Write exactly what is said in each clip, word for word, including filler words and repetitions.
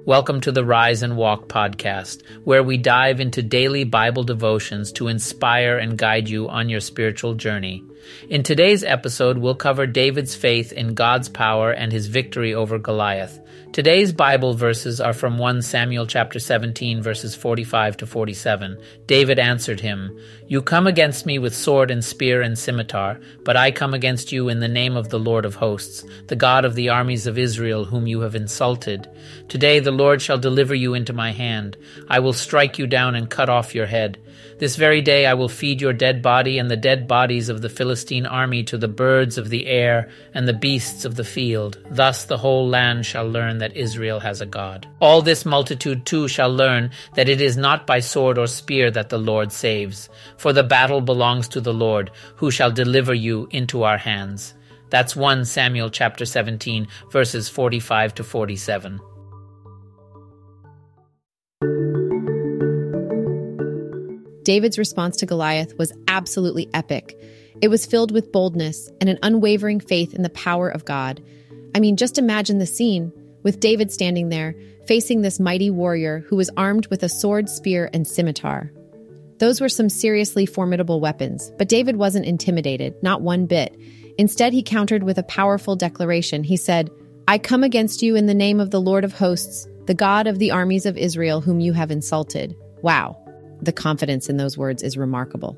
Welcome to the Rise and Walk podcast, where we dive into daily Bible devotions to inspire and guide you on your spiritual journey. In today's episode, we'll cover David's faith in God's power and his victory over Goliath. Today's Bible verses are from First Samuel chapter seventeen, verses forty-five to forty-seven. David answered him, "You come against me with sword and spear and scimitar, but I come against you in the name of the Lord of hosts, the God of the armies of Israel, whom you have insulted. Today the Lord shall deliver you into my hand. I will strike you down and cut off your head. This very day I will feed your dead body and the dead bodies of the Philistine army to the birds of the air and the beasts of the field. Thus the whole land shall learn that Israel has a God. All this multitude too shall learn that it is not by sword or spear that the Lord saves. For the battle belongs to the Lord, who shall deliver you into our hands." That's First Samuel chapter seventeen, verses forty-five to forty-seven. David's response to Goliath was absolutely epic. It was filled with boldness and an unwavering faith in the power of God. I mean, just imagine the scene, with David standing there, facing this mighty warrior who was armed with a sword, spear, and scimitar. Those were some seriously formidable weapons, but David wasn't intimidated, not one bit. Instead, he countered with a powerful declaration. He said, "I come against you in the name of the Lord of hosts, the God of the armies of Israel, whom you have insulted." Wow. The confidence in those words is remarkable.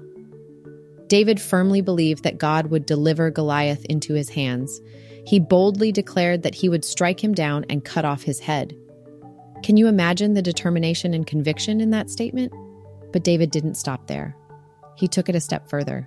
David firmly believed that God would deliver Goliath into his hands. He boldly declared that he would strike him down and cut off his head. Can you imagine the determination and conviction in that statement? But David didn't stop there. He took it a step further.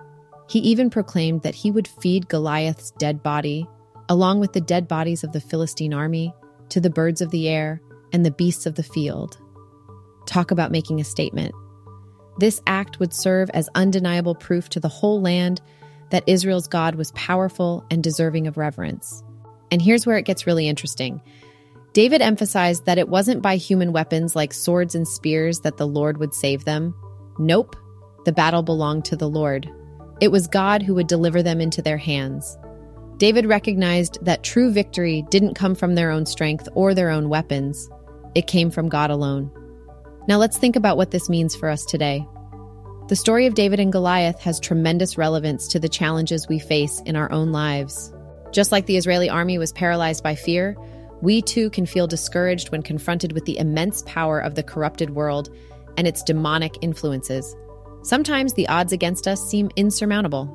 He even proclaimed that he would feed Goliath's dead body, along with the dead bodies of the Philistine army, to the birds of the air and the beasts of the field. Talk about making a statement. This act would serve as undeniable proof to the whole land that Israel's God was powerful and deserving of reverence. And here's where it gets really interesting. David emphasized that it wasn't by human weapons like swords and spears that the Lord would save them. Nope, the battle belonged to the Lord. It was God who would deliver them into their hands. David recognized that true victory didn't come from their own strength or their own weapons. It came from God alone. Now let's think about what this means for us today. The story of David and Goliath has tremendous relevance to the challenges we face in our own lives. Just like the Israeli army was paralyzed by fear, we too can feel discouraged when confronted with the immense power of the corrupted world and its demonic influences. Sometimes the odds against us seem insurmountable.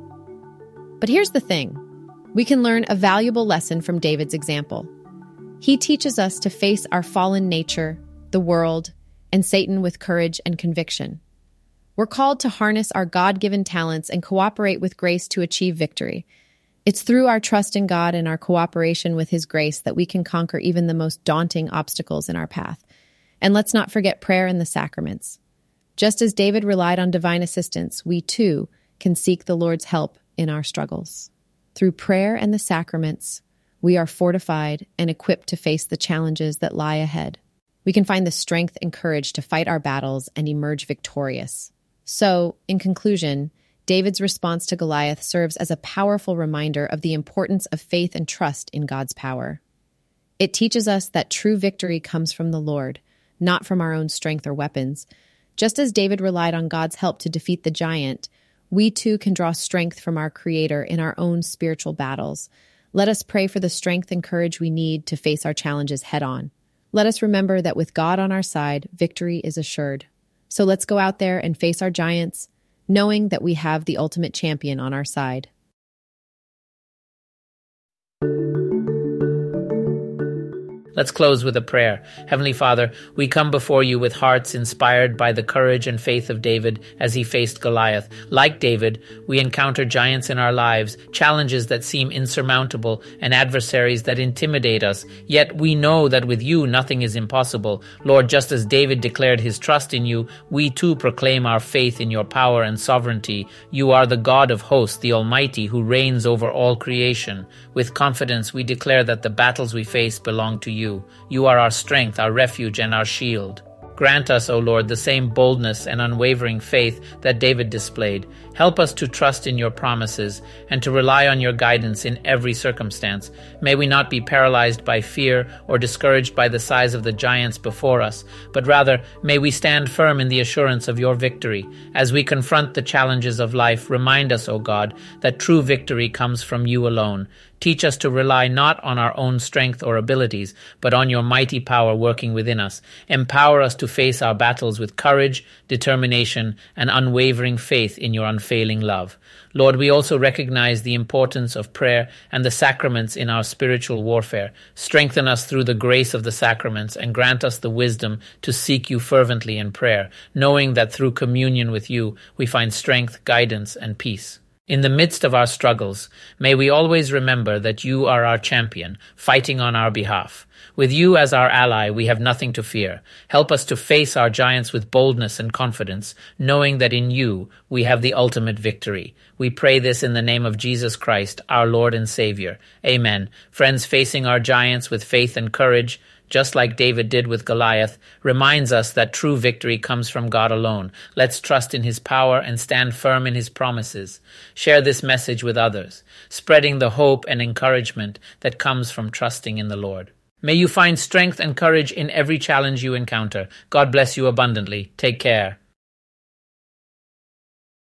But here's the thing. We can learn a valuable lesson from David's example. He teaches us to face our fallen nature, the world, and Satan with courage and conviction. We're called to harness our God-given talents and cooperate with grace to achieve victory. It's through our trust in God and our cooperation with His grace that we can conquer even the most daunting obstacles in our path. And let's not forget prayer and the sacraments. Just as David relied on divine assistance, we too can seek the Lord's help in our struggles. Through prayer and the sacraments, we are fortified and equipped to face the challenges that lie ahead. We can find the strength and courage to fight our battles and emerge victorious. So, in conclusion, David's response to Goliath serves as a powerful reminder of the importance of faith and trust in God's power. It teaches us that true victory comes from the Lord, not from our own strength or weapons. Just as David relied on God's help to defeat the giant, we too can draw strength from our Creator in our own spiritual battles. Let us pray for the strength and courage we need to face our challenges head-on. Let us remember that with God on our side, victory is assured. So let's go out there and face our giants, knowing that we have the ultimate champion on our side. Let's close with a prayer. Heavenly Father, we come before you with hearts inspired by the courage and faith of David as he faced Goliath. Like David, we encounter giants in our lives, challenges that seem insurmountable, and adversaries that intimidate us. Yet we know that with you nothing is impossible. Lord, just as David declared his trust in you, we too proclaim our faith in your power and sovereignty. You are the God of hosts, the Almighty, who reigns over all creation. With confidence, we declare that the battles we face belong to you. You are our strength, our refuge, and our shield. Grant us, O Lord, the same boldness and unwavering faith that David displayed. Help us to trust in your promises and to rely on your guidance in every circumstance. May we not be paralyzed by fear or discouraged by the size of the giants before us, but rather may we stand firm in the assurance of your victory. As we confront the challenges of life, remind us, O God, that true victory comes from you alone. Teach us to rely not on our own strength or abilities, but on your mighty power working within us. Empower us to face our battles with courage, determination, and unwavering faith in your unfailing love. Lord, we also recognize the importance of prayer and the sacraments in our spiritual warfare. Strengthen us through the grace of the sacraments and grant us the wisdom to seek you fervently in prayer, knowing that through communion with you we find strength, guidance, and peace. In the midst of our struggles, may we always remember that you are our champion, fighting on our behalf. With you as our ally, we have nothing to fear. Help us to face our giants with boldness and confidence, knowing that in you we have the ultimate victory. We pray this in the name of Jesus Christ, our Lord and Savior. Amen. Friends, facing our giants with faith and courage, just like David did with Goliath, reminds us that true victory comes from God alone. Let's trust in his power and stand firm in his promises. Share this message with others, spreading the hope and encouragement that comes from trusting in the Lord. May you find strength and courage in every challenge you encounter. God bless you abundantly. Take care.